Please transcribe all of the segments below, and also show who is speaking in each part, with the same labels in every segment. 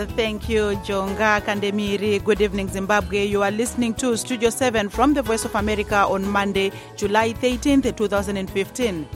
Speaker 1: Thank you, Jonga Kandemiri. Good evening, Zimbabwe. You are listening to Studio 7 from the Voice of America on Monday, July 13th, 2015.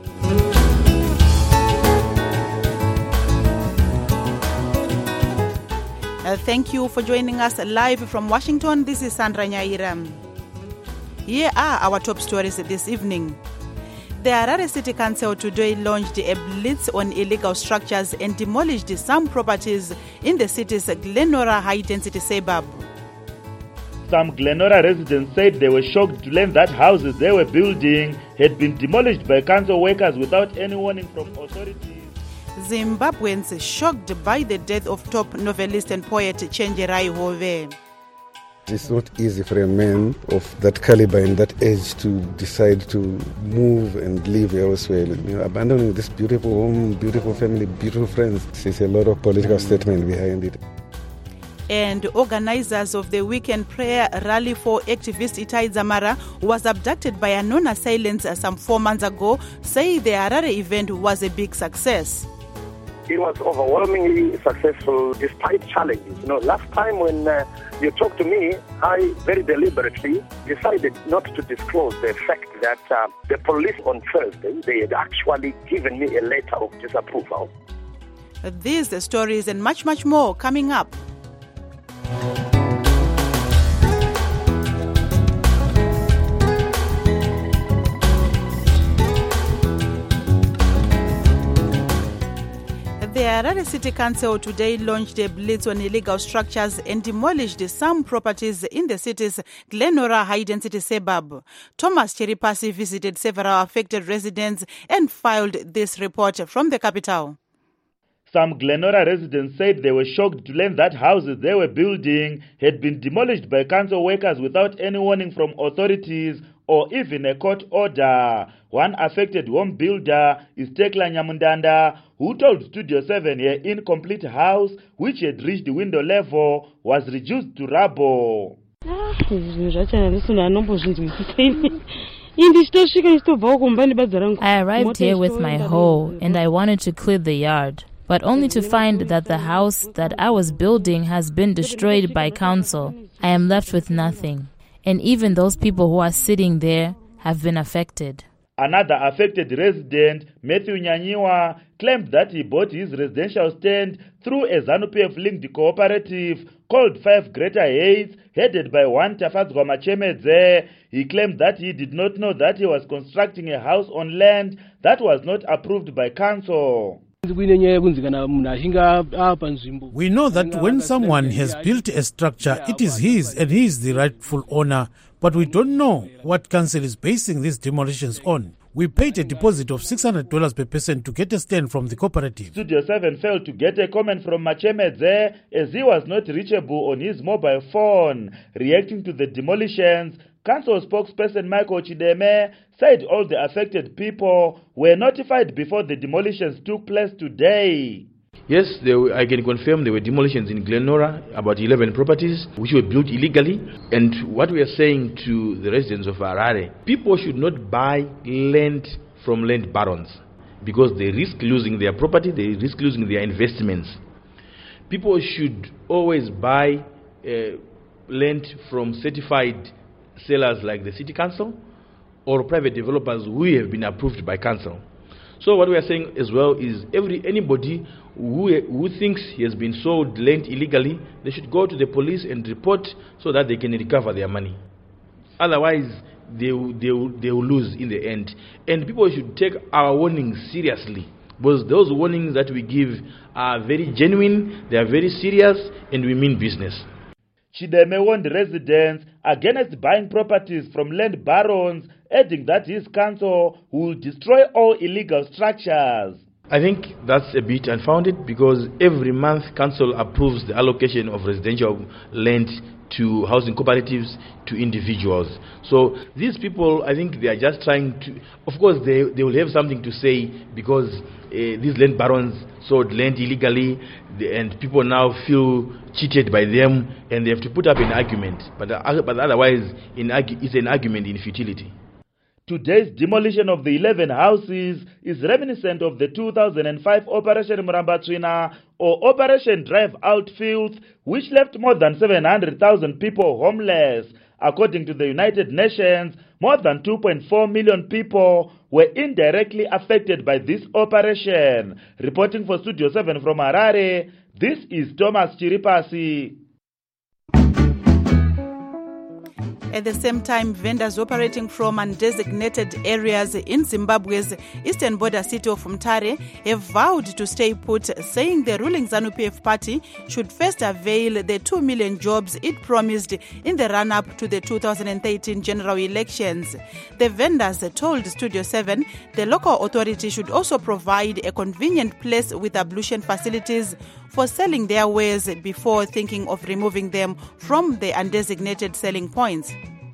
Speaker 1: Thank you for joining us live from Washington. This is Sandra Nyaira. Here are our top stories this evening. The Harare City Council today launched a blitz on illegal structures and demolished some properties in the city's Glenora high-density suburb.
Speaker 2: Some Glenora residents said they were shocked to learn that houses they were building had been demolished by council workers without any warning from authorities.
Speaker 1: Zimbabweans shocked by the death of top novelist and poet Chenjerai Hove.
Speaker 3: It's not easy for a man of that caliber and that age to decide to move and live elsewhere. Abandoning this beautiful home, beautiful family, beautiful friends. There's a lot of political statement behind it.
Speaker 1: And organizers of the weekend prayer rally for activist Itai Dzamara, who was abducted by unknown assailants some 4 months ago, say the Harare event was a big success.
Speaker 4: It was overwhelmingly successful despite challenges. Last time when you talked to me, I very deliberately decided not to disclose the fact that the police on Thursday, they had actually given me a letter of disapproval.
Speaker 1: These stories and much, much more coming up. The Harare City Council today launched a blitz on illegal structures and demolished some properties in the city's Glenora high-density suburb. Thomas Cheripasi visited several affected residents and filed this report from the capital.
Speaker 2: Some Glenora residents said they were shocked to learn that houses they were building had been demolished by council workers without any warning from authorities or even a court order. One affected home builder is Tekla Nyamundanda, who told Studio 7 her incomplete house, which had reached window level, was reduced to rubble.
Speaker 5: I arrived here with my hoe and I wanted to clear the yard, but only to find that the house that I was building has been destroyed by council. I am left with nothing. And even those people who are sitting there have been affected.
Speaker 2: Another affected resident, Matthew Nyanyiwa, claimed that he bought his residential stand through a ZANU-PF-linked cooperative called 5 Greater Heights, headed by one Tafadzwa Machemedze. He claimed that he did not know that he was constructing a house on land that was not approved by council.
Speaker 6: We know that when someone has built a structure, it is his and he is the rightful owner, but we don't know what council is basing these demolitions on. We paid a deposit of $600 per person to get a stand from the cooperative.
Speaker 2: Studio 7 failed to get a comment from Machemedze as he was not reachable on his mobile phone. Reacting to the demolitions, council spokesperson Michael Chideme said all the affected people were notified before the demolitions took place today.
Speaker 7: Yes, I can confirm there were demolitions in Glenora, about 11 properties which were built illegally. And what we are saying to the residents of Harare, people should not buy land from land barons because they risk losing their property, they risk losing their investments. People should always buy land from certified sellers like the City Council or private developers who have been approved by council. So what we are saying as well is anybody who thinks he has been sold land illegally, they should go to the police and report so that they can recover their money. Otherwise, they will lose in the end. And people should take our warnings seriously because those warnings that we give are very genuine, they are very serious, and we mean business.
Speaker 2: Chideme warned residents against buying properties from land barons, adding that his council will destroy all illegal structures.
Speaker 7: I think that's a bit unfounded because every month council approves the allocation of residential land to housing cooperatives, to individuals. So these people, I think they are just trying to, of course they will have something to say because these land barons sold land illegally and people now feel cheated by them and they have to put up an argument. But otherwise, it's an argument in futility.
Speaker 2: Today's demolition of the 11 houses is reminiscent of the 2005 Operation Murambatsvina or Operation Drive Out Filth, which left more than 700,000 people homeless. According to the United Nations, more than 2.4 million people were indirectly affected by this operation. Reporting for Studio 7 from Harare, this is Thomas Chiripasi.
Speaker 1: At the same time, vendors operating from undesignated areas in Zimbabwe's eastern border city of Mutare have vowed to stay put, saying the ruling ZANU-PF party should first avail the 2 million jobs it promised in the run-up to the 2013 general elections. The vendors told Studio 7 the local authority should also provide a convenient place with ablution facilities for selling their wares before thinking of removing them from the undesignated selling points.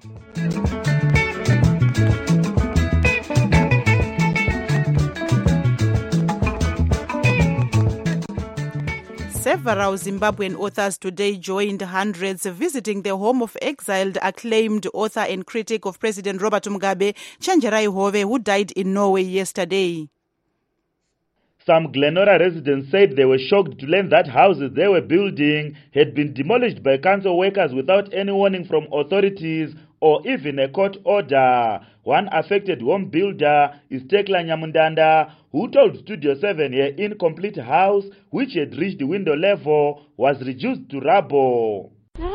Speaker 1: Several Zimbabwean authors today joined hundreds visiting the home of exiled acclaimed author and critic of President Robert Mugabe, Chanjerai Hove, who died in Norway yesterday.
Speaker 2: Some Glenora residents said they were shocked to learn that houses they were building had been demolished by council workers without any warning from authorities or even a court order. One affected home builder is Tekla Nyamundanda, who told Studio 7 her incomplete house, which had reached window level, was reduced to rubble.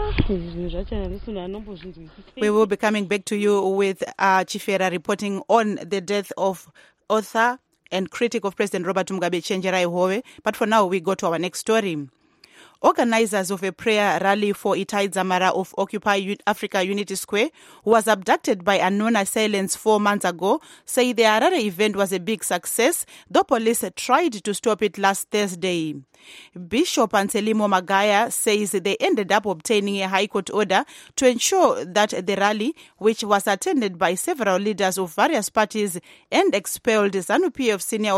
Speaker 1: We will be coming back to you with Chifera reporting on the death of author and critic of President Robert Mugabe, Chanjerai Hove. But for now, we go to our next story. Organizers of a prayer rally for Itai Dzamara of Occupy Africa Unity Square, who was abducted by unknown assailants 4 months ago, say the Harare event was a big success, though police tried to stop it last Thursday. Bishop Anselmo Magaya says they ended up obtaining a High Court order to ensure that the rally, which was attended by several leaders of various parties and expelled ZANU-PF senior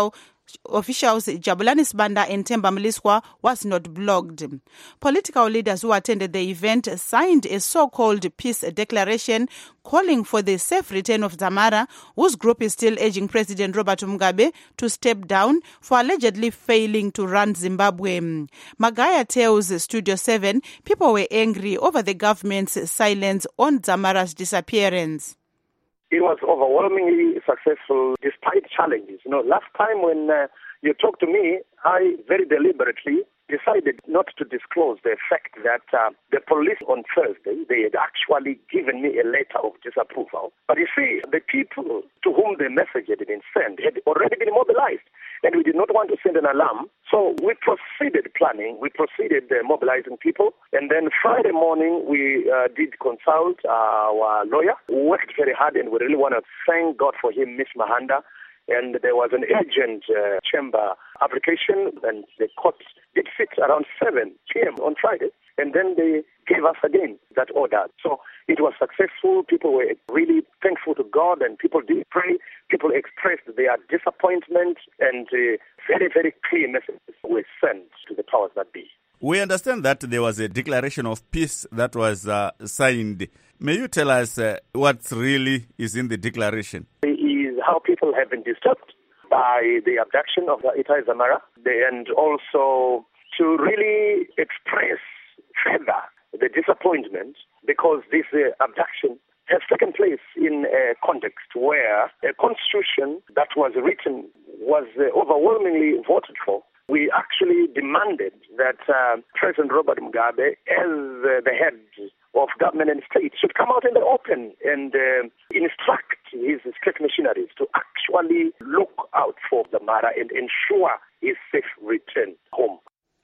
Speaker 1: officials Jabulani Sibanda and Themba Mliswa, was not blocked. Political leaders who attended the event signed a so-called peace declaration calling for the safe return of Dzamara, whose group is still urging President Robert Mugabe to step down for allegedly failing to run Zimbabwe. Magaya tells Studio 7 people were angry over the government's silence on Dzamara's disappearance.
Speaker 4: It was overwhelmingly successful despite challenges. Last time when you talked to me, I very deliberately decided not to disclose the fact that the police on Thursday, they had actually given me a letter of disapproval. But you see, the people to whom the message had been sent had already been mobilized, and we did not want to send an alarm. So we proceeded planning, we proceeded mobilizing people, and then Friday morning we did consult our lawyer, who worked very hard, and we really want to thank God for him, Miss Mahanda. And there was an urgent chamber application, and the court did sit around 7 p.m. on Friday, and then they gave us again that order. So it was successful. People were really thankful to God, and people did pray. People expressed their disappointment, and very, very clear messages were sent to the powers that be.
Speaker 8: We understand that there was a declaration of peace that was signed. May you tell us what really is in the declaration?
Speaker 4: How people have been disturbed by the abduction of Itai Dzamara, and also to really express further the disappointment because this abduction has taken place in a context where a constitution that was written was overwhelmingly voted for. We actually demanded that President Robert Mugabe, as the head of government and state, should come out in the open and instruct his state missionaries to actually look out for Dzamara and ensure his safe return home.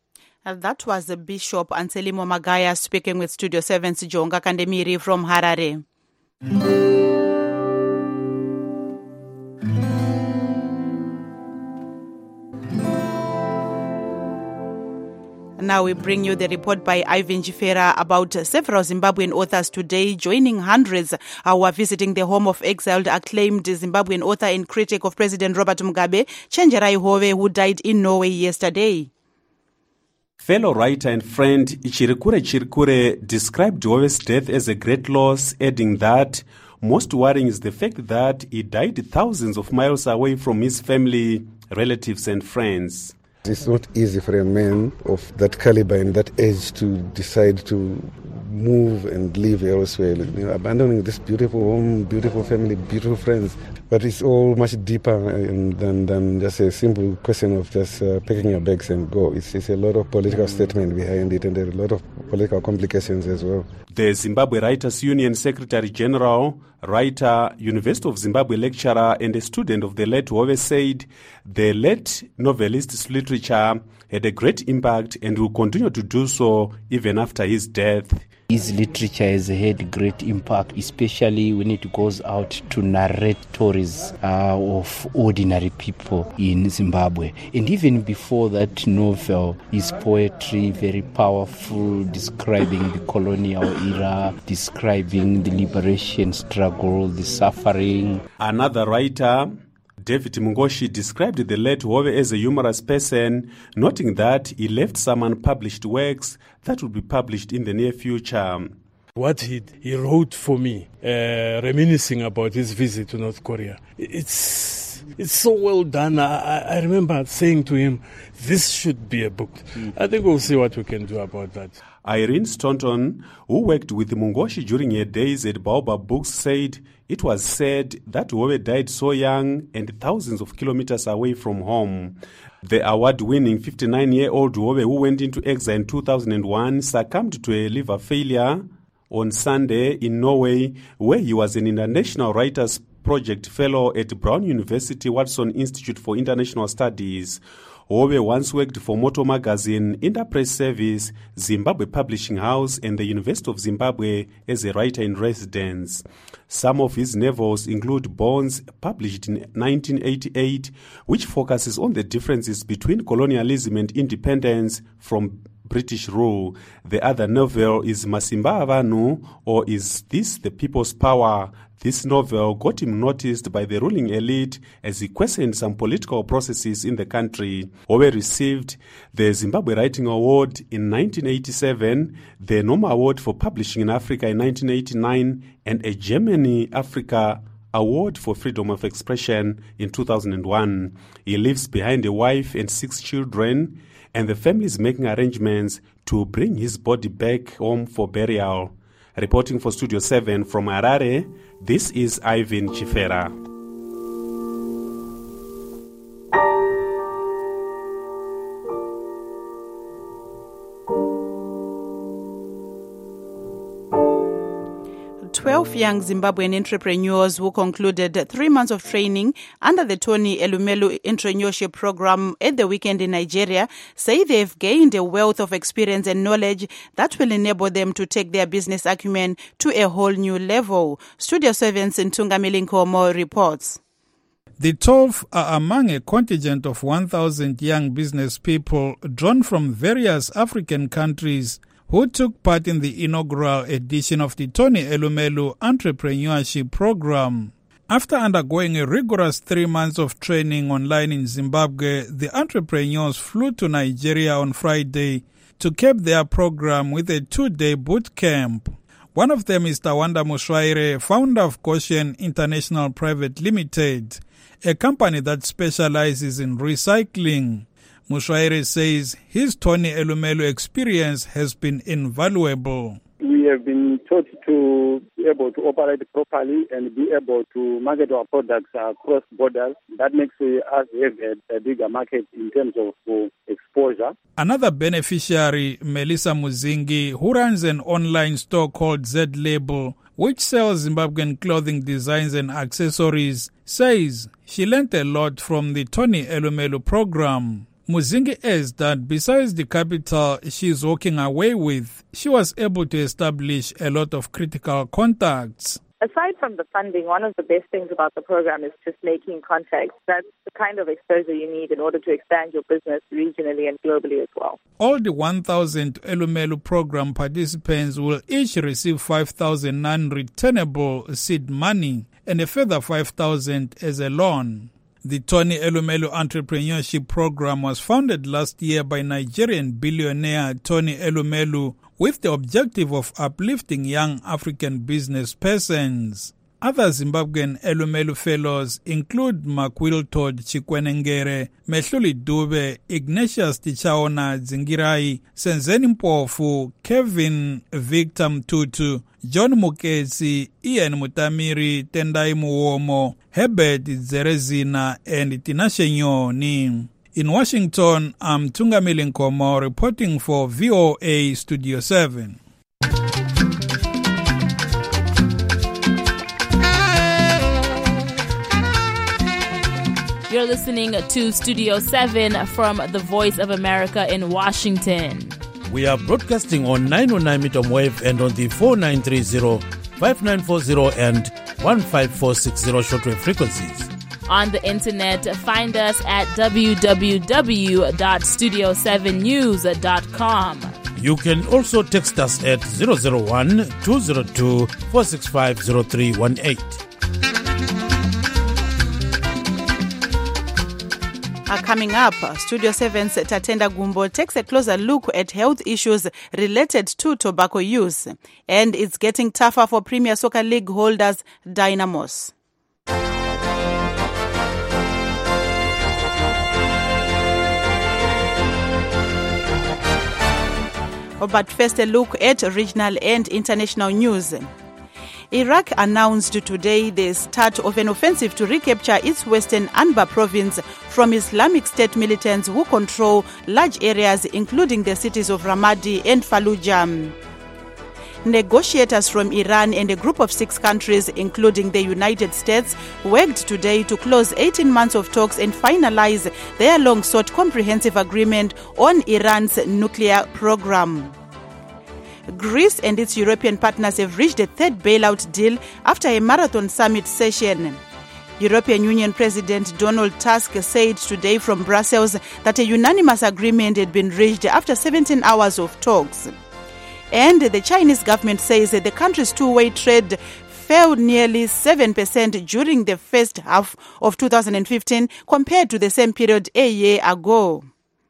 Speaker 1: And that was the Bishop Anselmo Magaya speaking with Studio 7's Jonga Kandemiri from Harare. Now we bring you the report by Ivan Chifera about several Zimbabwean authors today joining hundreds who are visiting the home of exiled acclaimed Zimbabwean author and critic of President Robert Mugabe, Chanjerai Hove, who died in Norway yesterday.
Speaker 9: Fellow writer and friend Chirikure Chirikure described Hove's death as a great loss, adding that Most worrying is the fact that he died thousands of miles away from his family, relatives and friends.
Speaker 3: It's not easy for a man of that caliber and that age to decide to move and live elsewhere, abandoning this beautiful home, beautiful family, beautiful friends. But it's all much deeper than just a simple question of just packing your bags and go. It's a lot of political statement behind it, and there are a lot of political complications as well.
Speaker 9: The Zimbabwe Writers Union Secretary General, writer, University of Zimbabwe lecturer and a student of the late Hove said the late novelist's literature had a great impact and will continue to do so even after his death.
Speaker 10: His literature has had great impact, especially when it goes out to narrate stories of ordinary people in Zimbabwe. And even before that novel, his poetry very powerful, describing the colonial era, describing the liberation struggle, the suffering.
Speaker 9: Another writer, David Mungoshi, described the late Hove as a humorous person, noting that he left some unpublished works that would be published in the near future.
Speaker 11: What he wrote for me, reminiscing about his visit to North Korea, it's so well done. I remember saying to him, this should be a book. I think we'll see what we can do about that.
Speaker 9: Irene Staunton, who worked with Mungoshi during her days at Baobab Books, said it was said that Hove died so young and thousands of kilometers away from home. The award-winning 59-year-old Hove, who went into exile in 2001, succumbed to a liver failure on Sunday in Norway, where he was an International Writers Project Fellow at Brown University Watson Institute for International Studies. Hove once worked for Moto Magazine, Interpress Service, Zimbabwe Publishing House, and the University of Zimbabwe as a writer-in-residence. Some of his novels include Bones, published in 1988, which focuses on the differences between colonialism and independence from British rule. The other novel is Masimba Avanu, or Is This the People's Power? This novel got him noticed by the ruling elite as he questioned some political processes in the country. Hove received the Zimbabwe Writing Award in 1987, the Noma Award for Publishing in Africa in 1989, and a Germany Africa Award for Freedom of Expression in 2001. He leaves behind a wife and 6 children, and the family is making arrangements to bring his body back home for burial. Reporting for Studio 7 from Harare, this is Ivan Chifera.
Speaker 1: 12 young Zimbabwean entrepreneurs who concluded 3 months of training under the Tony Elumelu Entrepreneurship Program at the weekend in Nigeria say they've gained a wealth of experience and knowledge that will enable them to take their business acumen to a whole new level. Studio 7's Ntunga Milinkomo reports.
Speaker 12: The 12 are among a contingent of 1,000 young business people drawn from various African countries who took part in the inaugural edition of the Tony Elumelu Entrepreneurship Program. After undergoing a rigorous 3 months of training online in Zimbabwe, the entrepreneurs flew to Nigeria on Friday to cap their program with a 2-day boot camp. One of them is Tawanda Mushwaire, founder of Goshen International Private Limited, a company that specializes in recycling. Mushwaire says his Tony Elumelu experience has been invaluable.
Speaker 13: We have been taught to be able to operate properly and be able to market our products across borders. That makes us have a bigger market in terms of exposure.
Speaker 12: Another beneficiary, Melissa Muzingi, who runs an online store called Z Label, which sells Zimbabwean clothing designs and accessories, says she learned a lot from the Tony Elumelu program. Muzingi adds that besides the capital she's walking away with, she was able to establish a lot of critical contacts.
Speaker 14: Aside from the funding, one of the best things about the program is just making contacts. That's the kind of exposure you need in order to expand your business regionally and globally as well.
Speaker 12: All the 1,000 Elumelu program participants will each receive 5,000 non-returnable seed money and a further 5,000 as a loan. The Tony Elumelu Entrepreneurship Program was founded last year by Nigerian billionaire Tony Elumelu with the objective of uplifting young African business persons. Other Zimbabwean Elumelu Fellows include Makwiltod Chikwenengere, Mehluli Dube, Ignatius Tichaona Zingirai, Senzeni Mpofu, Kevin Victor Mtutu, John Mukezi, Ian Mutamiri, Tendai Muomo, Herbert Zerezina, and Tinashe Nyoni. In Washington, I'm Tungamili Nkomo reporting for VOA Studio 7.
Speaker 5: You're listening to Studio 7 from the Voice of America in Washington.
Speaker 6: We are broadcasting on 909 meter wave and on the 4930, 5940 and 15460 shortwave frequencies.
Speaker 5: On the internet, find us at www.studio7news.com.
Speaker 6: You can also text us at 001-202-465-0318.
Speaker 1: Coming up, Studio 7's Tatenda Gumbo takes a closer look at health issues related to tobacco use. And it's getting tougher for Premier Soccer League holders Dynamos. But first, a look at regional and international news. Iraq announced today the start of an offensive to recapture its western Anbar province from Islamic State militants who control large areas including the cities of Ramadi and Fallujah. Negotiators from Iran and a group of 6 countries, including the United States, worked today to close 18 months of talks and finalize their long-sought comprehensive agreement on Iran's nuclear program. Greece and its European partners have reached a third bailout deal after a marathon summit session. European Union President Donald Tusk said today from Brussels that a unanimous agreement had been reached after 17 hours of talks. And the Chinese government says that the country's two-way trade fell nearly 7% during the first half of 2015 compared to the same period a year ago.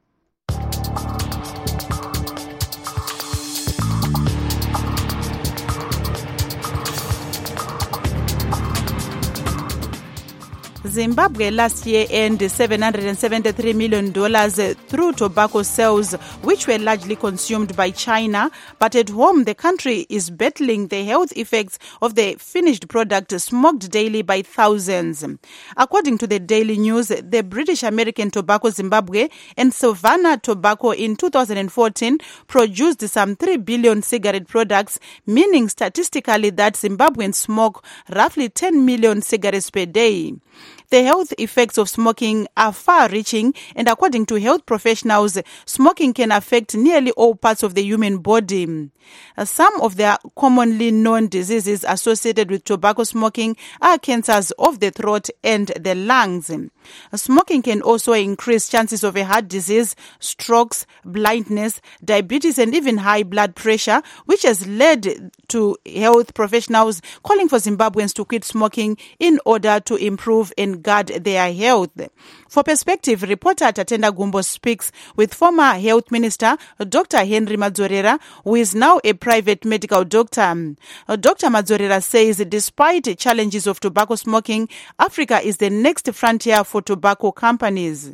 Speaker 1: Zimbabwe last year earned $773 million through tobacco sales, which were largely consumed by China. But at home, the country is battling the health effects of the finished product smoked daily by thousands. According to the Daily News, the British-American Tobacco Zimbabwe and Savannah Tobacco in 2014 produced some 3 billion cigarette products, meaning statistically that Zimbabweans smoke roughly 10 million cigarettes per day. The health effects of smoking are far-reaching, and according to health professionals, smoking can affect nearly all parts of the human body. Some of the commonly known diseases associated with tobacco smoking are cancers of the throat and the lungs. Smoking can also increase chances of a heart disease, strokes, blindness, diabetes, and even high blood pressure, which has led to health professionals calling for Zimbabweans to quit smoking in order to improve and guard their health. For perspective, reporter Tatenda Gumbo speaks with former Health Minister Dr. Henry Madzorera, who is now a private medical doctor. Dr. Madzorera says despite challenges of tobacco smoking, Africa is the next frontier for tobacco companies.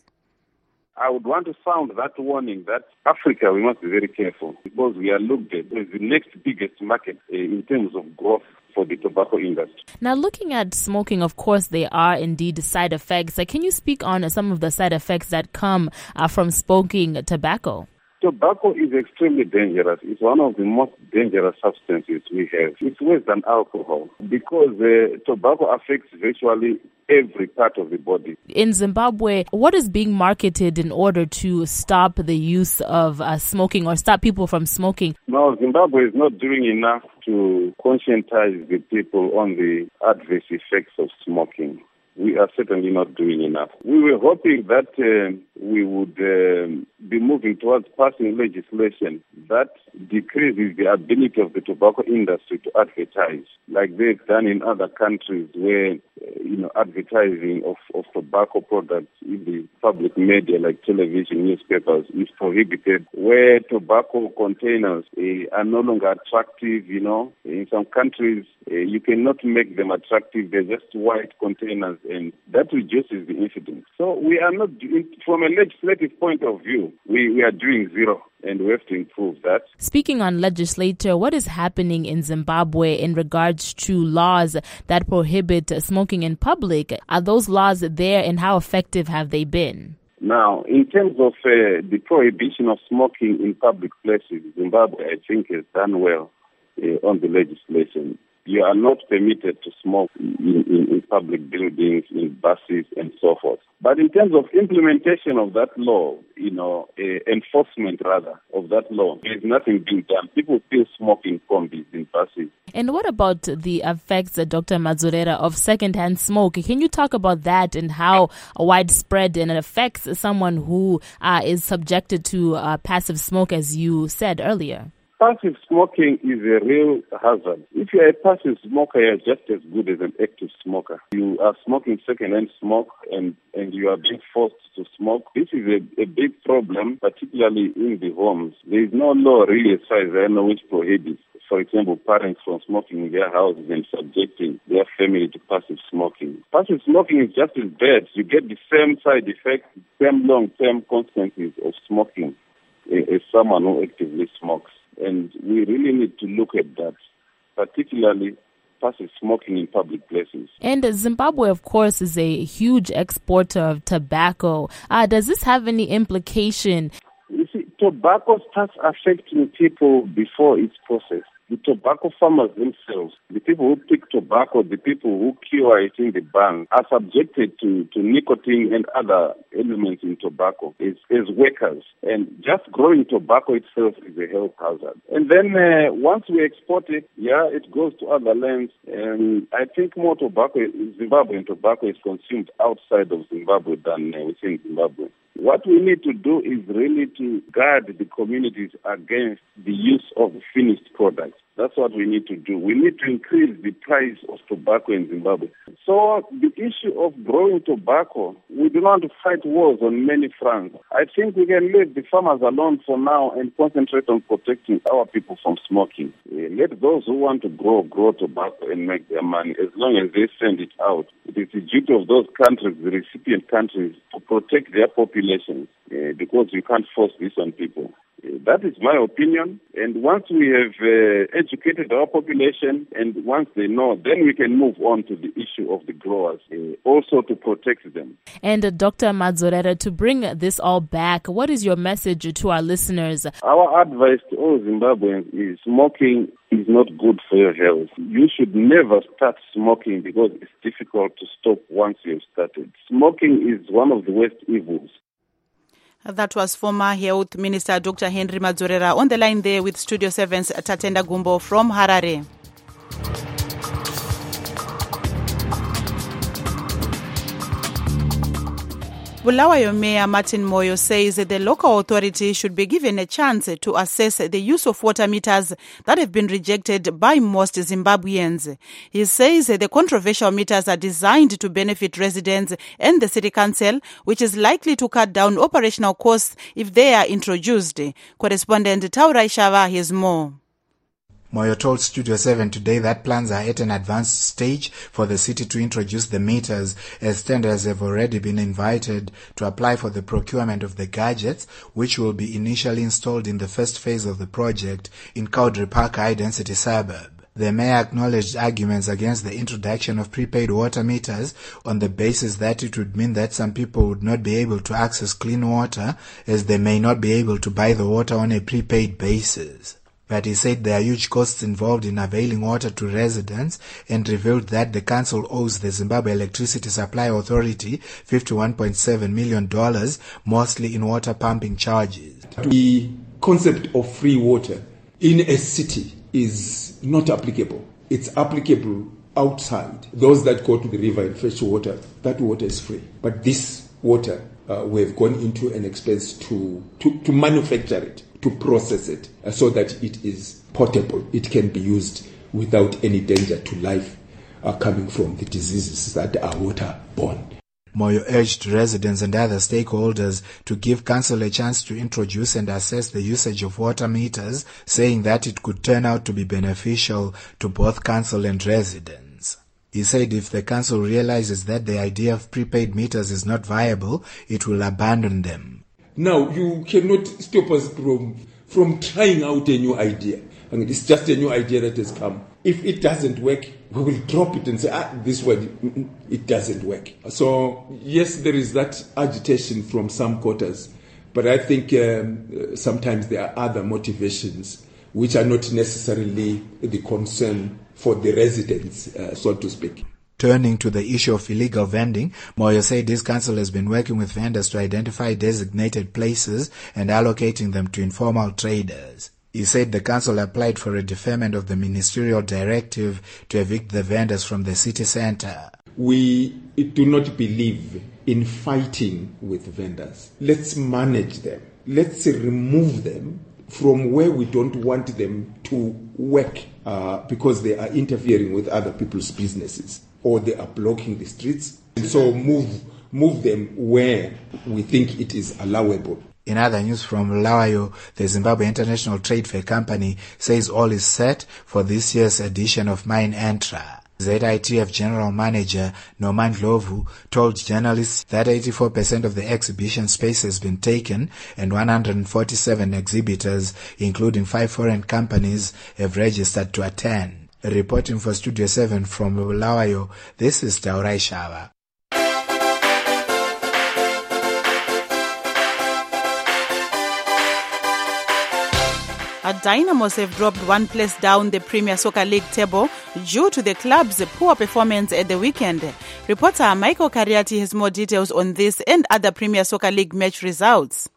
Speaker 15: I would want to sound that warning that Africa, we must be very careful because we are looked at as the next biggest market in terms of growth for the tobacco industry.
Speaker 5: Now, looking at smoking, of course, there are indeed side effects. Can you speak on some of the side effects that come from smoking tobacco?
Speaker 15: Tobacco is extremely dangerous. It's one of the most dangerous substances we have. It's worse than alcohol because tobacco affects virtually every part of the body.
Speaker 5: In Zimbabwe, what is being marketed in order to stop the use of smoking or stop people from smoking?
Speaker 15: No, Zimbabwe is not doing enough to conscientize the people on the adverse effects of smoking. We are certainly not doing enough. We were hoping that we would be moving towards passing legislation that decreases the ability of the tobacco industry to advertise, like they've done in other countries where, advertising of tobacco products in the public media like television, newspapers is prohibited, where tobacco containers are no longer attractive, In some countries, you cannot make them attractive. They're just white containers, and that reduces the incidence. So we are not, from a legislative point of view, we are doing zero, and we have to improve that.
Speaker 5: Speaking on legislature, what is happening in Zimbabwe in regards to laws that prohibit smoking in public? Are those laws there, and how effective have they been?
Speaker 15: Now, in terms of the prohibition of smoking in public places, Zimbabwe, I think, has done well on the legislation. You are not permitted to smoke in public buildings, in buses, and so forth. But in terms of implementation of that law, enforcement rather of that law, there is nothing being done. People still smoke in combis, in buses.
Speaker 5: And what about the effects, Dr. Madzorera, of secondhand smoke? Can you talk about that and how widespread and it affects someone who is subjected to passive smoke, as you said earlier?
Speaker 15: Passive smoking is a real hazard. If you are a passive smoker, you are just as good as an active smoker. You are smoking second-hand smoke and you are being forced to smoke. This is a big problem, particularly in the homes. There is no law really as far as I know which prohibits, for example, parents from smoking in their houses and subjecting their family to passive smoking. Passive smoking is just as bad. You get the same side effects, same long-term consequences of smoking as someone who actively smokes. And we really need to look at that, particularly passive smoking in public places.
Speaker 5: And Zimbabwe, of course, is a huge exporter of tobacco. Does this have any implication?
Speaker 15: You see, tobacco starts affecting people before it's processed. The tobacco farmers themselves, the people who pick tobacco, the people who cure it in the barn, are subjected to nicotine and other elements in tobacco as workers. And just growing tobacco itself is a health hazard. And then once we export it, it goes to other lands. And I think more Zimbabwean tobacco is consumed outside of Zimbabwe than within Zimbabwe. What we need to do is really to guard the communities against the use of finished products. That's what we need to do. We need to increase the price of tobacco in Zimbabwe. So the issue of growing tobacco, we do not want to fight wars on many fronts. I think we can leave the farmers alone for now and concentrate on protecting our people from smoking. Let those who want to grow tobacco and make their money, as long as they send it out. It is the duty of those countries, the recipient countries, to protect their populations because you can't force this on people. That is my opinion. And once we have educated our population and once they know, then we can move on to the issue of the growers, also to protect them.
Speaker 5: And Dr. Madzorera, to bring this all back, what is your message to our listeners?
Speaker 15: Our advice to all Zimbabweans is smoking is not good for your health. You should never start smoking because it's difficult to stop once you've started. Smoking is one of the worst evils.
Speaker 1: That was former Health Minister Dr. Henry Madzorera on the line there with Studio 7's Tatenda Gumbo from Harare. Bulawayo Mayor Martin Moyo says that the local authority should be given a chance to assess the use of water meters that have been rejected by most Zimbabweans. He says that the controversial meters are designed to benefit residents and the city council, which is likely to cut down operational costs if they are introduced. Correspondent Taurai Shava has more.
Speaker 16: Moyo told Studio 7 today that plans are at an advanced stage for the city to introduce the meters, as tenders have already been invited to apply for the procurement of the gadgets, which will be initially installed in the first phase of the project in Caudry Park high-density suburb. The mayor acknowledged arguments against the introduction of prepaid water meters on the basis that it would mean that some people would not be able to access clean water, as they may not be able to buy the water on a prepaid basis. But he said there are huge costs involved in availing water to residents and revealed that the council owes the Zimbabwe Electricity Supply Authority $51.7 million, mostly in water pumping charges.
Speaker 17: The concept of free water in a city is not applicable. It's applicable outside. Those that go to the river and fetch water, that water is free. But this water we have gone into an expense to manufacture it, to process it, so that it is portable. It can be used without any danger to life coming from the diseases that are waterborne.
Speaker 16: Moyo urged residents and other stakeholders to give council a chance to introduce and assess the usage of water meters, saying that it could turn out to be beneficial to both council and residents. He said if the council realizes that the idea of prepaid meters is not viable, it will abandon them.
Speaker 17: Now, you cannot stop us from trying out a new idea. I mean, it's just a new idea that has come. If it doesn't work, we will drop it and say, this one, it doesn't work. So, yes, there is that agitation from some quarters, but I think sometimes there are other motivations which are not necessarily the concern for the residents, so to speak.
Speaker 16: Turning to the issue of illegal vending, Moyo said his council has been working with vendors to identify designated places and allocating them to informal traders. He said the council applied for a deferment of the ministerial directive to evict the vendors from the city centre.
Speaker 17: We do not believe in fighting with vendors. Let's manage them. Let's remove them from where we don't want them to work because they are interfering with other people's businesses or they are blocking the streets. And so move them where we think it is allowable.
Speaker 16: In other news from Bulawayo, the Zimbabwe International Trade Fair Company says all is set for this year's edition of MineEntra. ZITF General Manager Norman Lovu told journalists that 84% of the exhibition space has been taken and 147 exhibitors, including 5 foreign companies, have registered to attend. Reporting for Studio 7 from Bulawayo, this is Taurai Shava.
Speaker 1: Dynamos have dropped one place down the Premier Soccer League table due to the club's poor performance at the weekend. Reporter Michael Kariati has more details on this and other Premier Soccer League match results.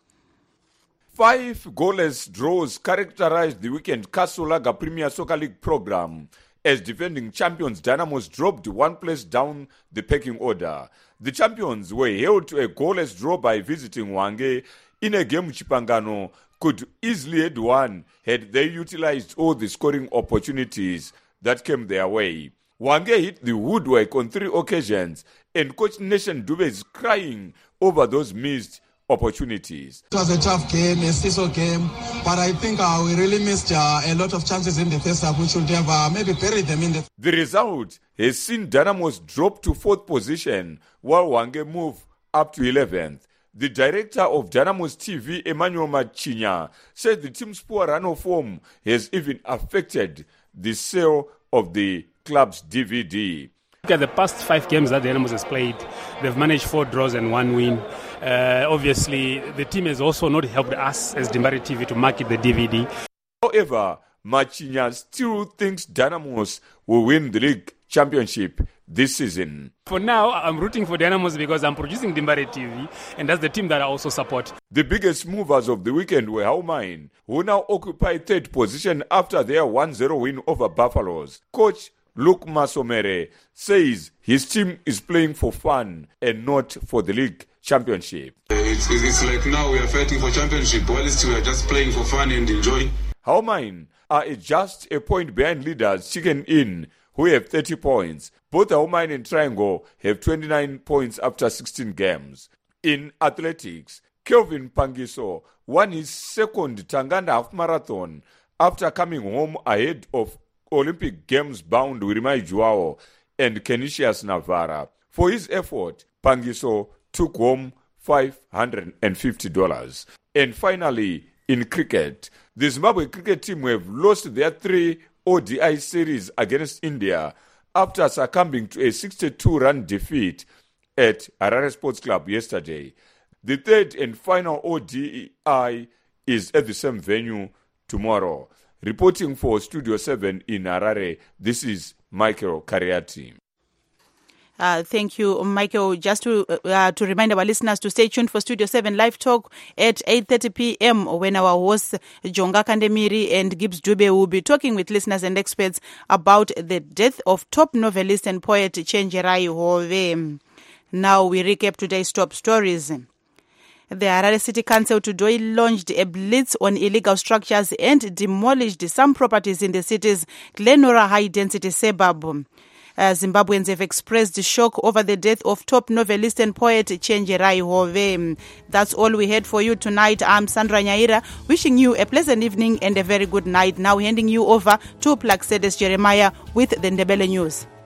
Speaker 18: 5 goalless draws characterized the weekend Kasulaga Premier Soccer League program as defending champions Dynamos dropped one place down the pecking order. The champions were held to a goalless draw by visiting Hwange in a game Chipangano could easily have won had they utilized all the scoring opportunities that came their way. Hwange hit the woodwork on 3 occasions, and coach Nation Dube is crying over those missed opportunities.
Speaker 19: It was a tough game, a seesaw game, but I think we really missed a lot of chances in the first half, which should have maybe buried them in the...
Speaker 18: The result has seen Dynamos drop to 4th position, while Hwange move up to 11th. The director of Dynamos TV, Emmanuel Machinya, said the team's poor run of form has even affected the sale of the club's DVD.
Speaker 20: Look at the past 5 games that Dynamos has played. They've managed 4 draws and 1 win. Obviously, the team has also not helped us as Dimbari TV to market the DVD.
Speaker 18: However, Machinya still thinks Dynamos will win the league championship this season.
Speaker 20: For now, I'm rooting for Dynamos because I'm producing Dimbari TV, and that's the team that I also support.
Speaker 18: The biggest movers of the weekend were Haumine, who now occupy 3rd position after their 1-0 win over Buffaloes. Coach Luke Masomere says his team is playing for fun and not for the league championship.
Speaker 21: It's like now we are fighting for championship, whilst we are just playing for fun and enjoying.
Speaker 18: Haumine are just a point behind leaders Chicken Inn, who have 30 points. Both Haumine and Triangle have 29 points after 16 games. In athletics, Kelvin Pangiso won his 2nd Tanganda half marathon after coming home ahead of Olympic Games bound Wirimai Joao and Canisius Navarra. For his effort, Pangiso took home $550. And finally, in cricket, the Zimbabwe cricket team have lost their 3 ODI series against India after succumbing to a 62-run defeat at Harare Sports Club yesterday. The 3rd and final ODI is at the same venue tomorrow. Reporting for Studio 7 in Harare, this is Michael Kariati.
Speaker 1: Thank you, Michael. Just to remind our listeners to stay tuned for Studio 7 Live Talk at 8:30 p.m. when our hosts Jonga Kandemiri and Gibbs Dube will be talking with listeners and experts about the death of top novelist and poet Chenjerai Hove. Now we recap today's top stories. The Harare City Council today launched a blitz on illegal structures and demolished some properties in the city's Glenora high-density suburb. Zimbabweans have expressed shock over the death of top novelist and poet Chenjerai Hove. That's all we had for you tonight. I'm Sandra Nyaira, wishing you a pleasant evening and a very good night. Now handing you over to Plaxedes Jeremiah with the Ndebele News.